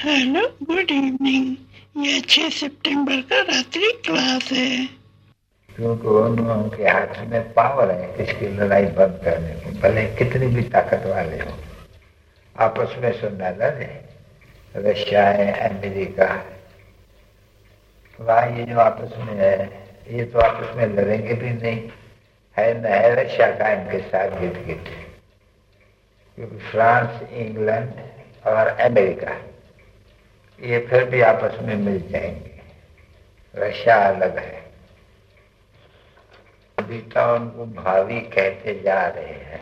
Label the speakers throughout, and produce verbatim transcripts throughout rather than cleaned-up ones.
Speaker 1: Hello, good evening. ये छह सितंबर का रात्रि क्लास है।
Speaker 2: क्योंकि उनके हाथ में पावर है इसकी लड़ाई बंद करने को, भले कितनी भी ताकत वाले हो। आपस में सुनना लड़े, रशिया है, अमेरिका, वहाँ ये जो आपस में है, ये तो आपस में लड़ेंगे भी नहीं। है न है रशिया का इनके साथ गिट गिट, क्योंकि फ्रांस, इंग्लैंड और अमेरिका ये फिर भी आपस में मिल जाएंगे। रशिया अलग है। अभी तो उनको भावी कहते जा रहे हैं।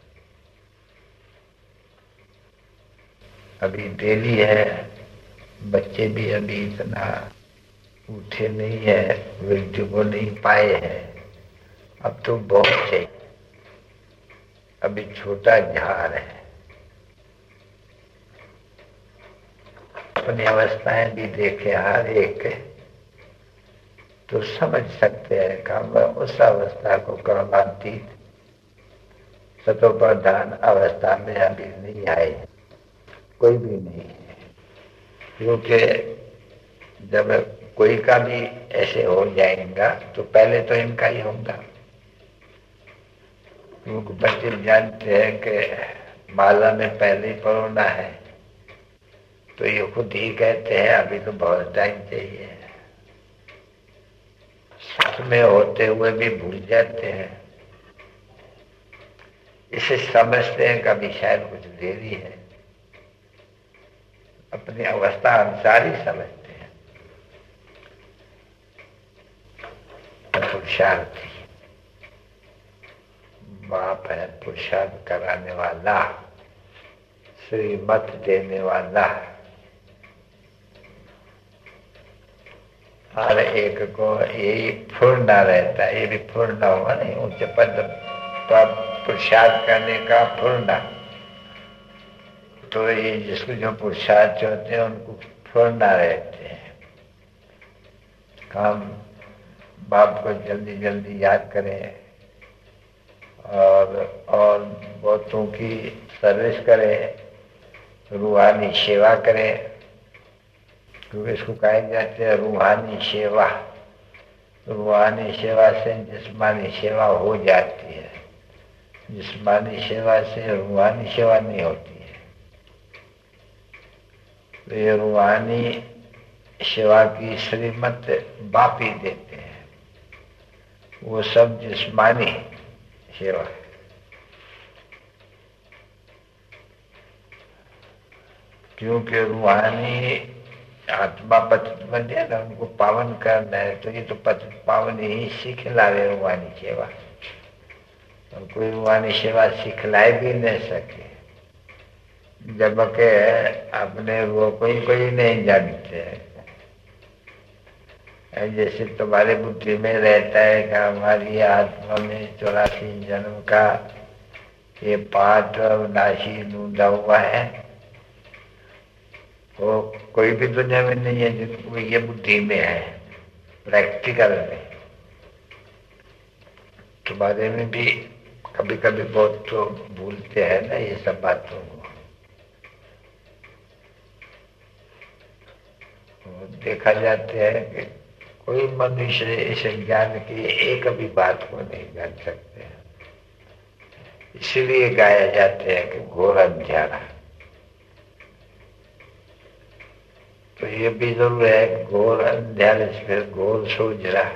Speaker 2: अभी दिल्ली है, बच्चे भी अभी इतना उठे नहीं है, वृद्धि को नहीं पाए हैं। अब तो बहुत चाहिए, अभी छोटा झाड़ है। अपनी अवस्थाएं भी देखे हर एक, तो समझ सकते हैं कि हम उस अवस्था को कर्मातीत सतो प्रधान अवस्था में अभी नहीं आए, कोई भी नहीं है। क्योंकि जब कोई का भी ऐसे हो जाएगा तो पहले तो इनका ही होगा। क्योंकि बच्चे जानते हैं कि माला में पहले ही परोना है, तो ये खुद ही कहते हैं अभी तो बहुत टाइम चाहिए। साथ में होते हुए भी भूल जाते हैं, इसे समझते हैं कभी शायद कुछ देरी है, अपनी अवस्था अनुसार ही समझते हैं। पुरुषार्थी बाप है, पुरुषार्थ कराने वाला, श्रीमत देने वाला, हर एक को यही फूरना रहता है। ये भी फूरना होगा नहीं, उच्च पद पर पुरुषार्थ करने का फूरना। तो ये जिसको जो पुरुषार्थ होते हैं उनको फूरना रहते हैं। हम बाप को जल्दी जल्दी याद करें और और बहुतों की सर्विस करें, रूहानी सेवा करें। क्योंकि इसको कहा जाते हैं रूहानी सेवा। रूहानी सेवा से जिस्मानी सेवा हो जाती है, जिस्मानी सेवा से रूहानी सेवा नहीं होती है। तो ये रूहानी सेवा की श्रीमत बाप ही देते हैं, वो सब जिस्मानी सेवा है। क्योंकि रूहानी आत्मा पतित बन जाए ना, उनको पावन करना है, तो ये तो पतित पावन ही सिखलावे रूहानी सेवा। और कोई रूहानी सेवा सिखलाए भी नहीं सके, जबकि अपने वो कोई कोई नहीं जानते हैं। जैसे तुम्हारे बुद्धि में रहता है कि हमारी आत्मा में चौरासी जन्म का ये पाठ नाशी नूंदा हुआ है, वो कोई भी दुनिया में नहीं है जिनको ये बुद्धि में है, प्रैक्टिकल में। तुम्हारे में भी कभी कभी बहुत तो भूलते हैं ना ये सब बातों को। देखा जाते हैं कि कोई मनुष्य इस ज्ञान की एक भी बात को नहीं जान सकते हैं। इसलिए गाया जाते हैं कि घोर अंधियारा। तो ये भी जरूर है, घोर अंधियारे से फिर घोर सूझ रहा।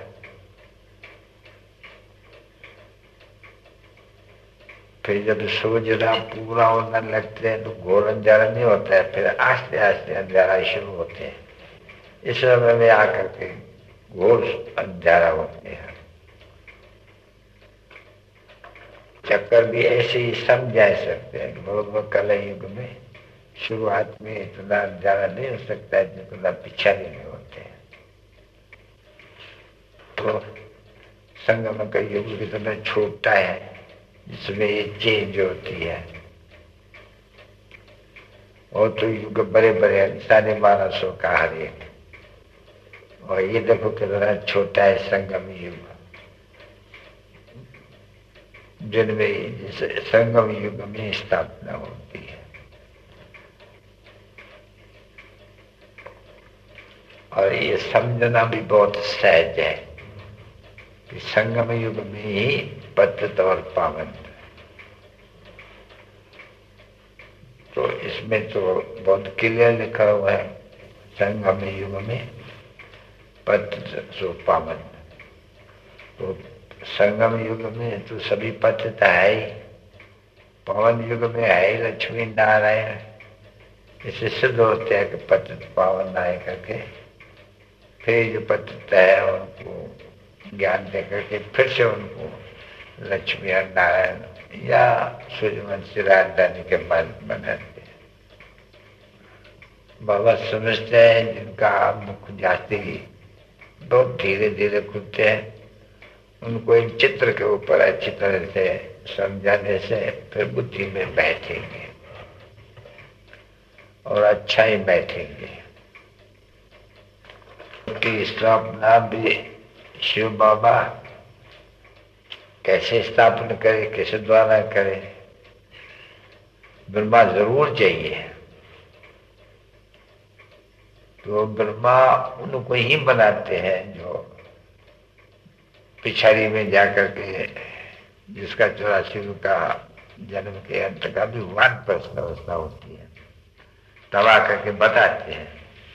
Speaker 2: फिर जब सूझ रहा पूरा होने लगते हैं तो घोर अंधियारा नहीं होता है, फिर आस्ते आस्ते अंधियारा शुरू होते हैं। इस समय में आकर के घोर अंधियारा होते हैं। चक्कर भी ऐसे ही समझा सकते हैं कि भगवत कल युग में शुरुआत में इतना अंधियारा नहीं हो सकता है जितना पिछाड़ी में होते हैं। तो संगम का युग कितना छोटा है जिसमें ये चेंज होती है। और तो युग बड़े बड़े साढ़े बारह सौ का हर एक, और ये देखो कितना छोटा है संगम युग, जिनमें संगम युग में स्थापना होती है। और ये समझना भी बहुत सहज है कि संगम युग में ही पतित और पावन। तो इसमें तो बहुत क्लियर लिखा हुआ है, संगम युग में पतित सो पावन। तो संगम युग में तो सभी पतित है ही, पावन युग में है ही लक्ष्मी नारायण। इससे सिद्ध होते हैं कि पतित पावन आए करके फिर जो पतित है उनको ज्ञान दे करके फिर से उनको लक्ष्मी और नारायण या सूर्यवंशी राजधानी के मार्ग बनाते हैं। बाबा समझते हैं जिनका मुख जाते ही बहुत धीरे धीरे खुलते हैं, उनको इन चित्र के ऊपर अच्छी तरह से समझाने से फिर बुद्धि में बैठेंगे और अच्छा ही बैठेंगे। उनकी स्थापना भी शिव बाबा कैसे स्थापना करे, कैसे द्वारा करे, ब्रह्मा जरूर चाहिए। तो ब्रह्मा उनको ही बनाते हैं जो पिछाड़ी में जाकर के जिसका चौरासी का जन्म के अंत का भी वानप्रस्थ अवस्था होती है, तब करके बताते हैं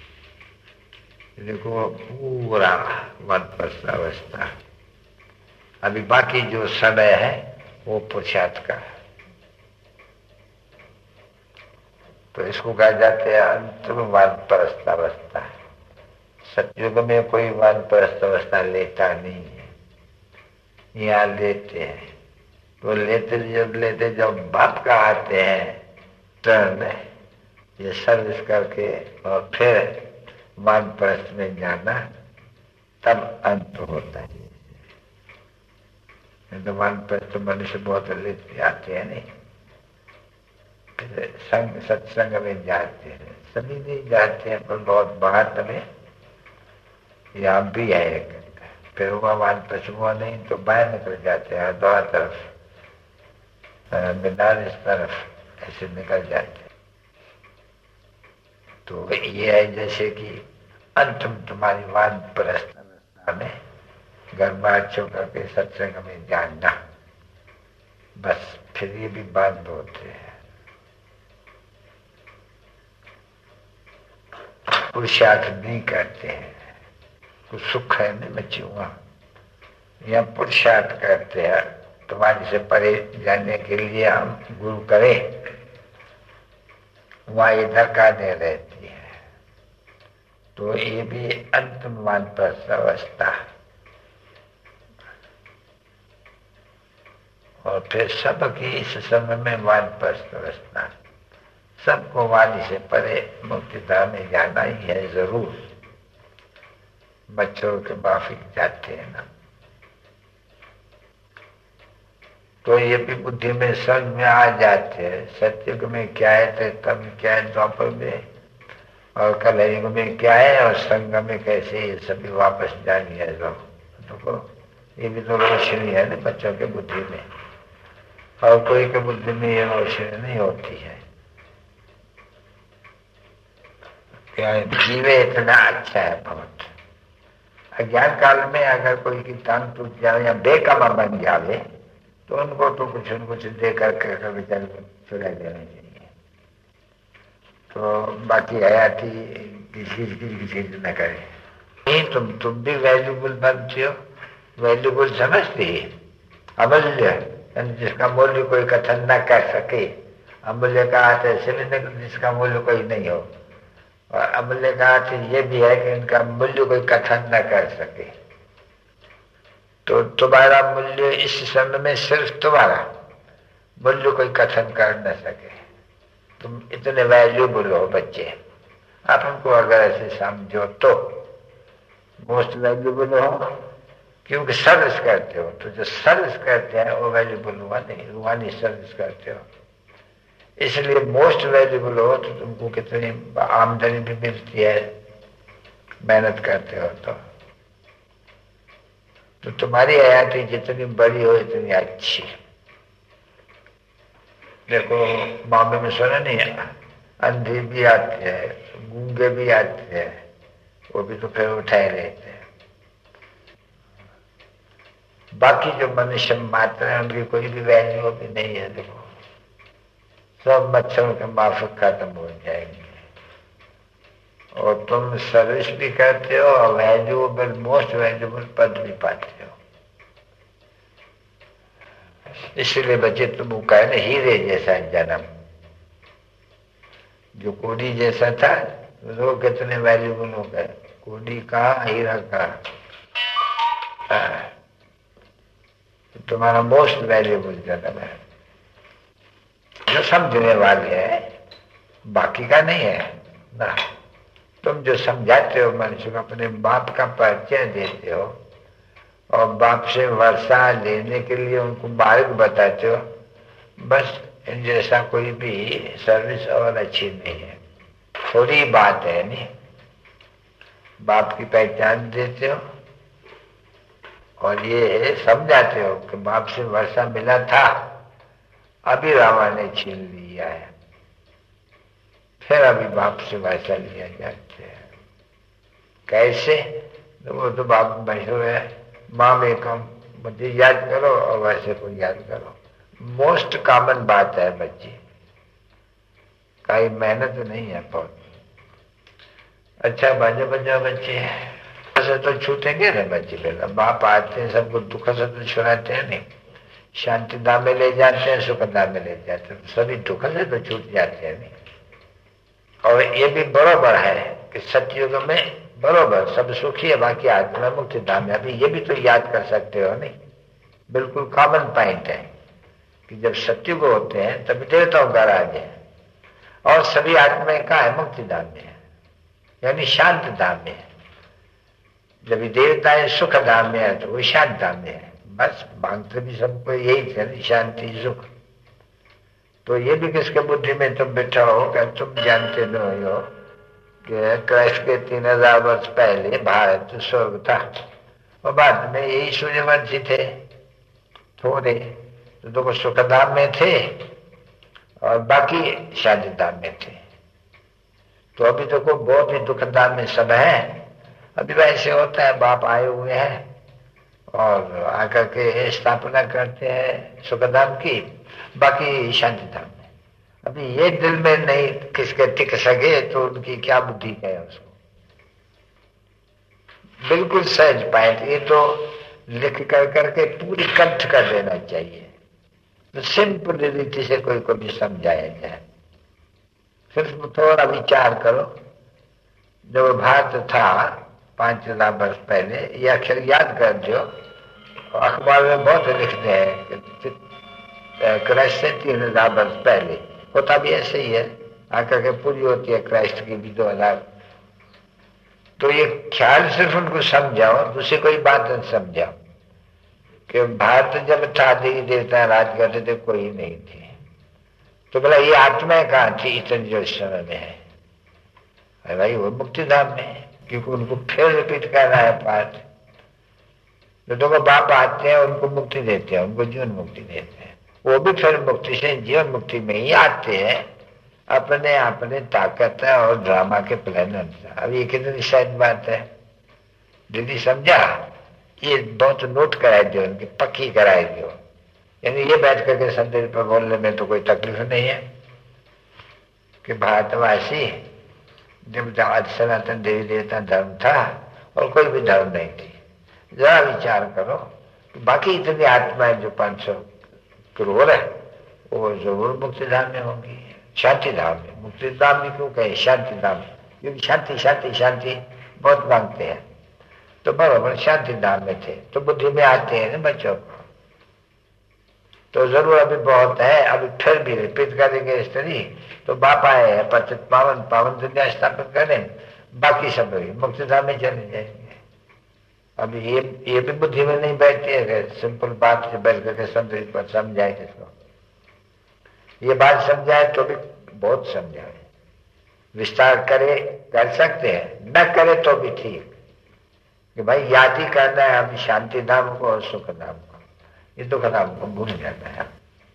Speaker 2: देखो पूरा वानप्रस्थ अवस्था। अभी बाकी जो समय है वो पुरुषार्थ का। तो इसको कहा जाते हैं अंतिम वानप्रस्थ अवस्था। सतयुग में कोई वानप्रस्थ अवस्था लेता नहीं है, यहाँ लेते हैं। तो लेते जब लेते जब बाप का आते हैं टर्न ये सर्विस करके और फिर वानप्रस्थ में जाना, तब अंत होता है। तो वानप्रस्थ मनुष्य बहुत लेते आते हैं नहीं, फिर संग सत्संग में जाते हैं। सभी नहीं जाते हैं पर बहुत बाहर में यहाँ भी है एक, फिर हुआ वानप्रस्थ हुआ नहीं तो बाहर निकल जाते हैं, दोनों तरफ मीनार इस तरफ ऐसे निकल जाते हैं। तो ये है जैसे कि अंतिम तुम्हारी वानप्रस्थ अवस्था में गर्भाचो करके सत्संग में जानना, बस फिर ये भी बंद होते हैं। पुरुषार्थ नहीं करते हैं, कुछ सुख है नहीं बच्चे वहाँ, यहाँ पुरुषार्थ करते हैं। तुम्हारे से परे जाने के लिए हम गुरु करें, वहाँ इधर काने रहती है। तो ये भी अंतिम वानप्रस्थ अवस्था। और फिर सबकी इस समय में वानप्रस्थ अवस्था, सबको वाणी से परे मुक्तिधाम में जाना ही है जरूर। बच्चों के माफी जाते हैं ना, तो ये भी बुद्धि में समझ में आ जाते हैं सत्युग में क्या है, त्रेता में क्या है, द्वापर में और कलयुग में क्या है, और संग में कैसे, ये सभी वापस जानी है। तो ये भी तो रोशनी है ना बच्चों के बुद्धि में, और कोई के बुद्धि में ये रोशनी नहीं होती है। क्या है, जीवे इतना अच्छा है बहुत। अज्ञान काल में अगर कोई की टांग टूट जाए या बेकमा बन जावे तो उनको तो कुछ न कुछ दे करके बेचारे को चुरा देना चाहिए। तो बाकी हयाती किसी किसी चीज न करे। नहीं, तुम तुम भी वैल्यूबल बनते हो, वैल्यूबल समझते ही अमूल्य, जिसका मूल्य कोई कथन न कर सके। अमूल्य का अर्थ ऐसे भी नहीं जिसका मूल्य कोई नहीं हो, और अमूल्य का अर्थ ये भी है कि इनका मूल्य कोई कथन न कर सके। तो तुम्हारा मूल्य इस समय में सिर्फ तुम्हारा मूल्य कोई कथन कर न सके। तुम इतने वैल्यूबल हो बच्चे, आप उनको अगर ऐसे समझो तो मोस्ट वैल्यूबल हो, क्योंकि सर्विस करते हो। तो जो सर्विस करते हैं वो वैल्यूबल हुआ नहीं, रूहानी सर्विस करते हो, इसलिए मोस्ट वैल्यूबल हो। तो तुमको कितनी आमदनी भी मिलती है मेहनत करते हो तो तो तुम्हारी हयाती जितनी बड़ी हो इतनी अच्छी। देखो बॉम्बे में सुना नहीं है, अंधे भी आते हैं, गूंगे भी आते हैं, वो भी तो फिर उठाए रहते हैं। बाकी जो मनुष्य मात्र है उनकी कोई भी वैल्यू भी नहीं है। देखो सब मच्छरों के माफक खत्म हो जाएंगे और तुम सर्विस भी करते हो और वैल्यूएबल मोस्ट वैल्यूएबल पद भी पाते हो। इसलिए बच्चे तुम कहे ना हीरे जैसा जन्म, जो कोडी जैसा था वो कितने वैल्यूबल हो गए। कोडी कहाँ, हीरा कहाँ। तुम्हारा मोस्ट वैल्यूबल जन्म है जो समझने वाले है, बाकी का नहीं है ना। तुम जो समझाते हो मनुष्य को, अपने बाप का परिचय देते हो और बाप से वर्षा लेने के लिए उनको मार्ग बताते हो, बस इन जैसा कोई भी सर्विस और अच्छी नहीं है। थोड़ी बात है नहीं, बाप की पहचान देते हो और ये समझाते हो कि बाप से वर्षा मिला था, अभी रावण ने छीन लिया है, फिर अभी बाप से वर्षा लिया जाते हैं। कैसे? तो वो तो बाप मशहूर है, माँ में कम मुझे याद करो और वैसे को याद करो। मोस्ट कॉमन बात है बच्ची, कई मेहनत नहीं है बहुत। अच्छा बाजो बजाओ बच्चे, ऐसे तो छूटेंगे ना बच्चे। पहले बाप आते हैं सबको दुख से तो छुड़ाते हैं नहीं, शांति धाम में ले जाते हैं, सुख धाम में ले जाते हैं, सभी दुख से तो छूट जाते हैं नहीं। और ये भी बरोबर है कि सतयुग में बरोबर सब सुखी है, बाकी आत्मा मुक्ति धाम है। अभी ये भी तो याद कर सकते हो नहीं, बिल्कुल कॉमन पॉइंट है कि जब सतयुग होते हैं तभी देवताओं का राज है और सभी आत्माएं कहाँ है? मुक्ति धाम में है, यानी शांत धाम में है। जब देवताएं सुख धाम में है तो वो शांत धाम में है। बस मांगते भी सबको यही थे, शांति सुख। तो ये भी किसके बुद्धि में तुम बैठा हो कि तुम जानते नहीं हो कि कृष्ण के तीन हजार वर्ष पहले भारत स्वर्ग था और बाद में यही सूर्यवंशी थे थोड़े, तो देखो सुख धाम में थे और बाकी शांति धाम में थे। तो अभी देखो बहुत ही दुख धाम में सब है। अभी वैसे होता है, बाप आए हुए हैं और आकर के स्थापना करते हैं सुखधाम की, बाकी शांति धाम में। अभी ये दिल में नहीं किसके टिक सके तो उनकी क्या बुद्धि है उसको। बिल्कुल सहज पाए, ये तो लिख कर करके पूरी कंठ कर देना चाहिए, तो सिंपल रीति से कोई को भी समझाया जाए। सिर्फ थोड़ा विचार करो, जब भारत था पांच हजार वर्ष पहले, ये अक्षर याद कर दो। अखबार में बहुत लिखते हैं कि क्राइस्ट से तीन हजार वर्ष पहले, होता भी ऐसे ही है, आकर के पूरी होती है क्राइस्ट की भी दो हजार। तो ये ख्याल सिर्फ उनको समझाओ, दूसरी कोई बात नहीं समझाओ कि भारत जब था देवी देवता राज करते थे, कोई नहीं थी। तो बोला ये आत्माएं कहाँ थी इतने जो इस समय में है? अरे भाई वो मुक्ति धाम में है, क्योंकि उनको फिर रिपीट करना है पाठ। जो तो बाप आते हैं उनको मुक्ति देते हैं, उनको जीवन मुक्ति देते हैं, वो भी फिर मुक्ति से जीवन मुक्ति में ही आते हैं अपने अपने ताकत है और ड्रामा के प्लान अनुसार। अब ये कितनी शायद बात है, दीदी समझा? ये बहुत नोट कराए दो, उनकी पक्की कराए दो, यानी ये बैठ करके संदेश पर बोलने में तो कोई तकलीफ नहीं है कि भारतवासी जब आज सनातन देवी देवता धर्म था और कोई भी धर्म नहीं थी। जरा विचार करो कि बाकी इतनी आत्माएं जो पांच सौ करोड़ है वो जरूर मुक्ति धाम में होंगी, शांति धाम में। मुक्ति धाम में क्यों कहे शांति धाम? क्योंकि शांति शांति शांति बहुत मांगते हैं, तो बराबर शांति धाम में थे, तो बुद्धि में आते हैं ना बच्चों को। तो जरूर अभी बहुत है, अभी फिर भी रिपीट करेंगे स्टडी। तो बाप आए हैं पतित पावन पावन दुनिया स्थापित करें, बाकी सब मुक्ति धाम में चले जाएंगे। अभी ये ये भी बुद्धि में नहीं बैठती है, सिंपल बात से बैठ करके संदेश पर समझाए किसको। ये बात समझाए तो भी बहुत समझाए, विस्तार करे कर सकते हैं, न करे तो भी ठीक कि भाई याद ही करना है अभी शांति धाम को और सुख धाम को, ये दुख धाम को भूल जाना है।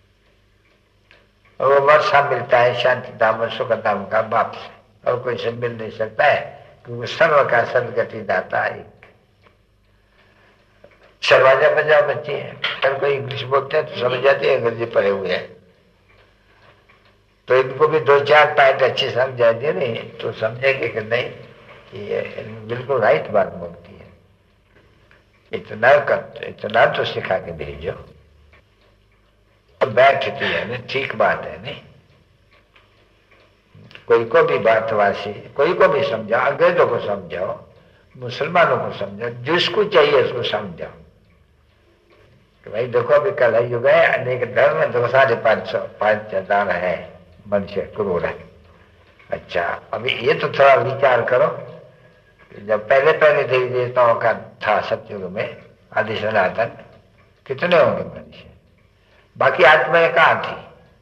Speaker 2: और वो वर्षा मिलता है शांति धाम और सुख धाम का बाप से, और कोई से मिल नहीं सकता है क्योंकि सर्व का सदगति दाता एक शर्वाजा बजा बच्चे हैं। अगर कोई इंग्लिश बोलते हैं तो समझ जाते हैं अंग्रेजी पढ़े हुए हैं, तो इनको भी दो चार पॉइंट अच्छे समझा दिए नहीं तो समझेंगे कि नहीं कि ये बिल्कुल राइट बात बोलती है। इतना कर इतना तो सिखा के भेजो तो बैठती है नहीं, ठीक बात है नहीं। कोई को भी बातवासी कोई को भी समझाओ, अंग्रेजों को समझाओ, मुसलमानों को समझाओ, जिसको चाहिए उसको समझाओ कि भाई देखो अभी कल है युग है, अनेक धर्म में दो साढ़े पांच सौ पांच हजार है मनुष्य करोड़ है। अच्छा अभी ये तो थोड़ा विचार करो, जब पहले पहले देवी देवताओं का था सतयुग में आदि सनातन, कितने होंगे मनुष्य, बाकी आत्माएं कहाँ थी,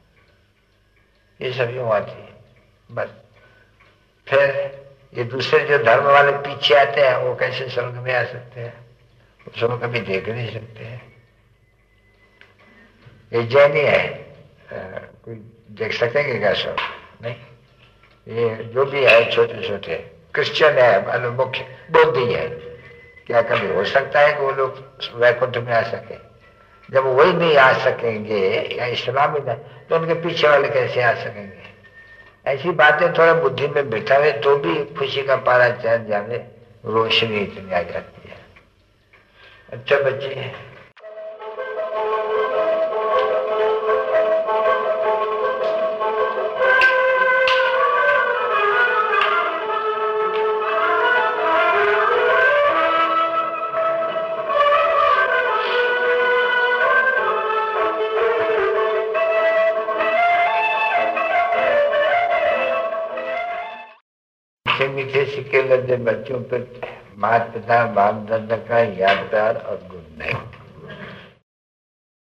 Speaker 2: ये सब युवा थी बस। फिर ये दूसरे जो धर्म वाले पीछे आते हैं वो कैसे स्वर्ग में आ सकते हैं, उसको कभी देख नहीं सकते हैं। ये जैनी है, आ, कोई देख सकेंगे क्या स्वर्ग, नहीं। ये जो भी है छोटे छोटे क्रिश्चियन है, मुख्य बौद्धी है, क्या कभी हो सकता है कि वो लोग वैकुंठ में आ सके? जब वही नहीं आ सकेंगे या इस्लाम में तो उनके पीछे वाले कैसे आ सकेंगे? ऐसी बातें थोड़ा बुद्धि में बिठावे तो भी खुशी का पारा चढ़ जावे, रोशनी इतनी आ जाती है। अच्छा बच्चे, मीठे सिक्के लगे बच्चों पर माता पिता बाप दादा का याद प्यार और गुड नाइट।